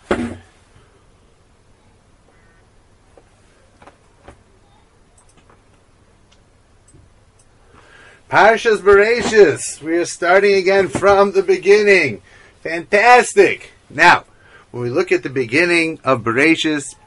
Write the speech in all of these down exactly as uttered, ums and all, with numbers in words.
Parshas Bereshis. We are starting again from the beginning. Fantastic. Now, when we look at the beginning of Bereshis,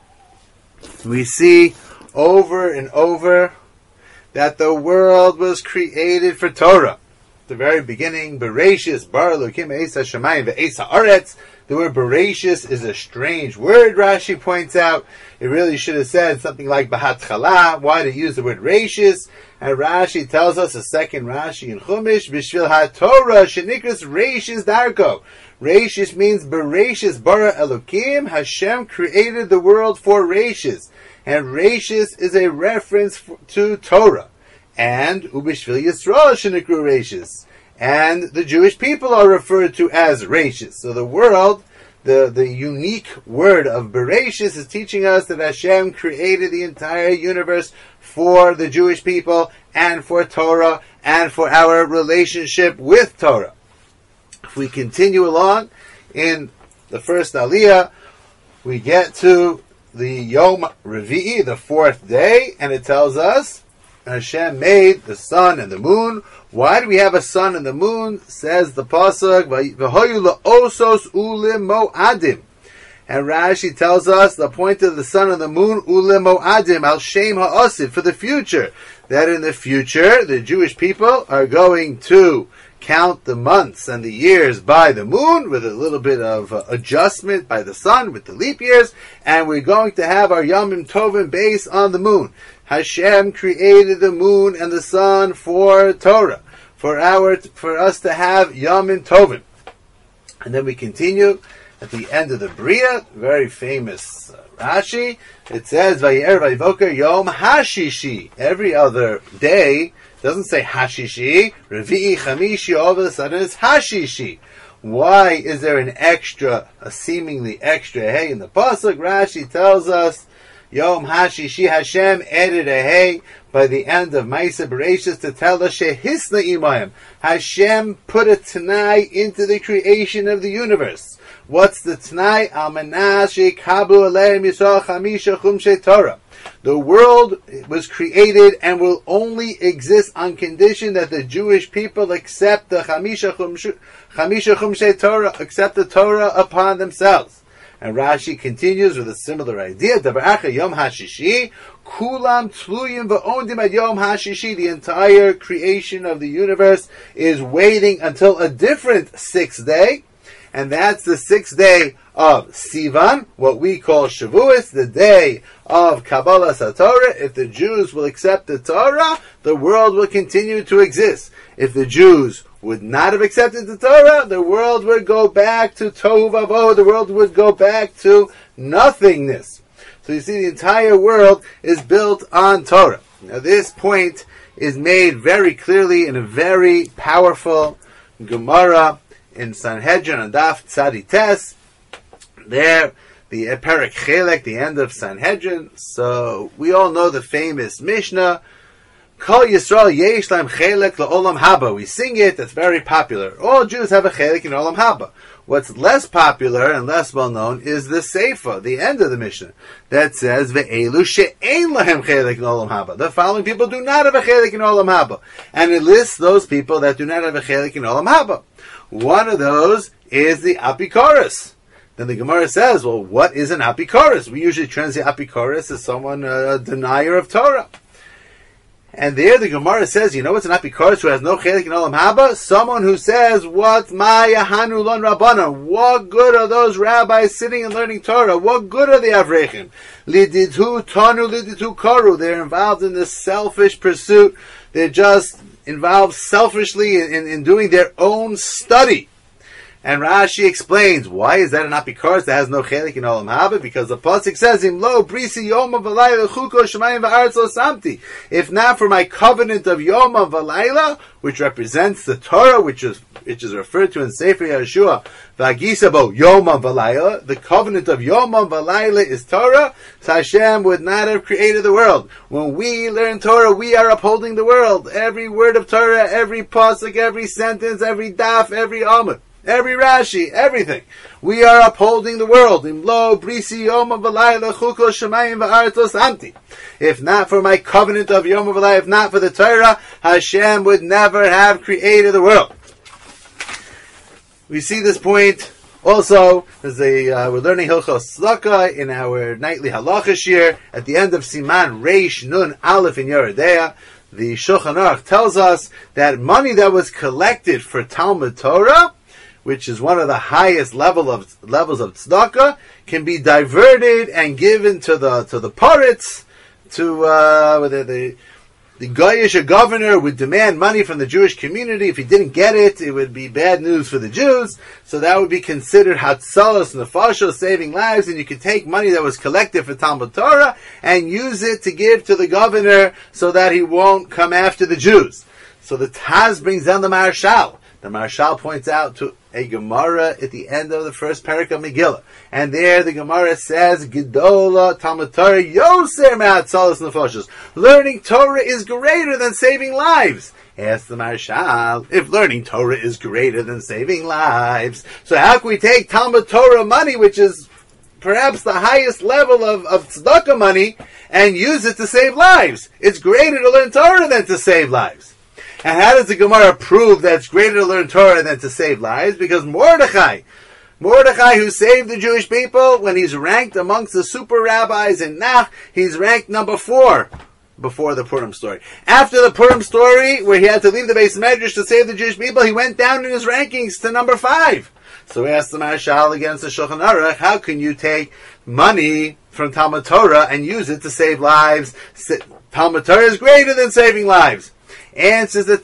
we see over and over that the world was created for Torah. At the very beginning, Bereshis, Bar Elokim Eis HaShamayim Ve'eis HaAretz. The word Bereshis is a strange word, Rashi points out. It really should have said something like B'hatchala. Why to use the word Reshis? And Rashi tells us, a second Rashi in Chumash, B'shvil HaTorah shenikras Reshis Darko. Reshis means Bereshis bara Elokim. Hashem created the world for Reshis. And Reshis is a reference to Torah. And Ubishvil Yisrael shenikru Reshis. And the Jewish people are referred to as Reshis. So the world, the, the unique word of Bereshis is teaching us that Hashem created the entire universe for the Jewish people and for Torah and for our relationship with Torah. If we continue along in the first Aliyah, we get to the Yom Revi'i, the fourth day, and it tells us Hashem made the sun and the moon. Why do we have a sun and the moon? Says the pasuk, V'hoyu la'osos ulim mo'adim. And Rashi tells us the point of the sun and the moon, ulim mo'adim, al shem ha'osid, for the future. That in the future, the Jewish people are going to count the months and the years by the moon, with a little bit of uh, adjustment by the sun, with the leap years, and we're going to have our Yomim Tovim based on the moon. Hashem created the moon and the sun for Torah, for our, for us to have Yomim Tovim. And then we continue at the end of the Bria, very famous uh, Rashi. It says, Vayer Vayivoker Yom Hashishi. Every other day, doesn't say Hashishi, Revi'i Chamishi, all of a sudden it's Hashishi. Why is there an extra, a seemingly extra hey in the pasuk? Rashi tells us, Yom Hashishi, Hashem added a hey by the end of Maisa Bereshis to tell us Shehisna Imayim. Hashem put a Tanai into the creation of the universe. What's the Tanai? Almanash Kablu Aleim Yisrael Chamisha Chumshe Torah. The world was created and will only exist on condition that the Jewish people accept the Chamisha Chumshe Torah, accept the Torah upon themselves. And Rashi continues with a similar idea. Davar Yom Hashishi, Kulam Tluyim V'Ondim Ad Yom Hashishi. The entire creation of the universe is waiting until a different sixth day, and that's the sixth day of Sivan, what we call Shavuos, the day of Kabbalah Satorah. If the Jews will accept the Torah, the world will continue to exist. If the Jews would not have accepted the Torah, the world would go back to Tohu Vavohu, the world would go back to nothingness. So you see, the entire world is built on Torah. Now this point is made very clearly in a very powerful Gemara in Sanhedrin on Daf Tzadi Tes. There, the Perek Chelek, the end of Sanhedrin. So we all know the famous Mishnah, Kol Yisrael yesh lahem chelek la'olam haba. We sing it, that's very popular. All Jews have a chelek in olam haba. What's less popular and less well known is the Seifa, the end of the Mishnah, that says, Ve'elu she'ein lahem chelek in olam haba. The following people do not have a chelek in olam haba. And it lists those people that do not have a chelek in olam haba. One of those is the Apikoros. Then the Gemara says, well, what is an Apikoros? We usually translate Apikoros as someone, uh, a denier of Torah. And there the Gemara says, you know what's an Apikoros who has no chelik in Olam Haba? Someone who says, what Maya Hanu Lon Rabbanan? What good are those rabbis sitting and learning Torah? What good are the Avrechim? Lididhu Tanu Lididhu Koru. They're involved in this selfish pursuit. They're just involved selfishly in, in, in doing their own study. And Rashi explains, why is that an apikoros that has no chelik in olam haba? Because the pasuk says, "Im lo brisi yoma v'layla chuko shemayim v'aretz lo samti." If not for my covenant of yoma v'layla, which represents the Torah, which is which is referred to in Sefer Yeshua, v'agisabo yoma v'layla, the covenant of yoma v'layla is Torah. So Hashem would not have created the world. When we learn Torah, we are upholding the world. Every word of Torah, every pasuk, every sentence, every daf, every amud. every Rashi, everything. We are upholding the world. If not for my covenant of Yom V'Layla, if not for the Torah, Hashem would never have created the world. We see this point also as a uh, we're learning Hilchos Tzedakah in our nightly halacha shir at the end of Siman Reish Nun Aleph in Yoreh De'ah. The Shulchan Aruch tells us that money that was collected for Talmud Torah, which is one of the highest level of levels of tzedakah, can be diverted and given to the to the poritz, to uh, the the the Goyish governor would demand money from the Jewish community. If he didn't get it, it would be bad news for the Jews. So that would be considered hatzalas nefashos, saving lives, and you could take money that was collected for Talmud Torah and use it to give to the governor so that he won't come after the Jews. So the Taz brings down the Marshal. The Marshal points out to a Gemara at the end of the first parak of Megillah. And there the Gemara says, Gedola Talmud Torah Yoser Me'atzalas Nefashos. Learning Torah is greater than saving lives. Ask the Marshal, if learning Torah is greater than saving lives, so how can we take Talmud Torah money, which is perhaps the highest level of, of tzedakah money, and use it to save lives? It's greater to learn Torah than to save lives. And how does the Gemara prove that it's greater to learn Torah than to save lives? Because Mordechai, Mordechai who saved the Jewish people, when he's ranked amongst the super rabbis in Nach, he's ranked number four before the Purim story. After the Purim story, where he had to leave the Beis Medrash to save the Jewish people, he went down in his rankings to number five. So we asked the Marshal against the Shulchan Aruch, how can you take money from Talmud Torah and use it to save lives? Talmud Torah is greater than saving lives. Answers the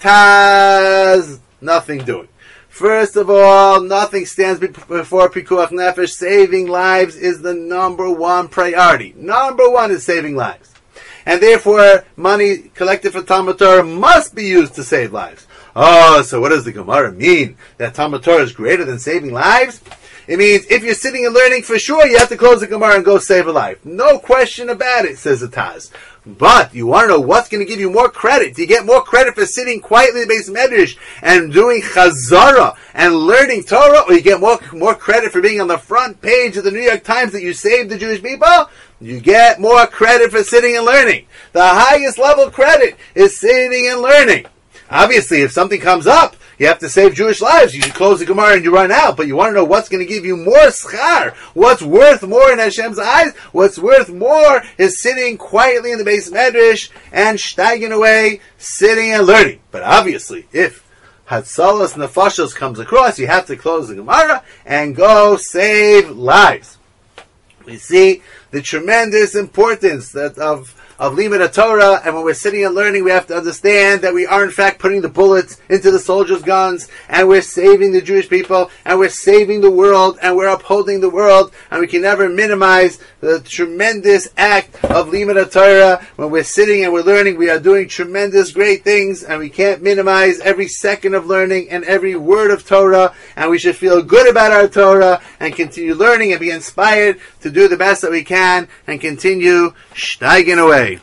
Taz, nothing doing. First of all, nothing stands before Pikuach Nefesh. Saving lives is the number one priority. Number one is saving lives. And therefore, money collected for Talmud Torah must be used to save lives. Oh, so what does the Gemara mean? That Talmud Torah is greater than saving lives? It means if you're sitting and learning, for sure you have to close the Gemara and go save a life. No question about it, says the Taz. But you want to know what's going to give you more credit? Do you get more credit for sitting quietly in the Beis Medrash and doing Chazara and learning Torah? Or you get more, more credit for being on the front page of the New York Times that you saved the Jewish people? You get more credit for sitting and learning. The highest level credit is sitting and learning. Obviously, if something comes up, you have to save Jewish lives. You should close the Gemara and you run out. But you want to know what's going to give you more schar? What's worth more in Hashem's eyes? What's worth more is sitting quietly in the Beis Medrash and steigen away, sitting and learning. But obviously, if Hatzalas Nefashos comes across, you have to close the Gemara and go save lives. We see the tremendous importance that of of Limud Torah, and when we're sitting and learning, we have to understand that we are in fact putting the bullets into the soldiers' guns, and we're saving the Jewish people, and we're saving the world, and we're upholding the world, and we can never minimize the tremendous act of Limud Torah. When we're sitting and we're learning, we are doing tremendous great things, and we can't minimize every second of learning and every word of Torah, and we should feel good about our Torah, and continue learning and be inspired to do the best that we can, and continue steigen away.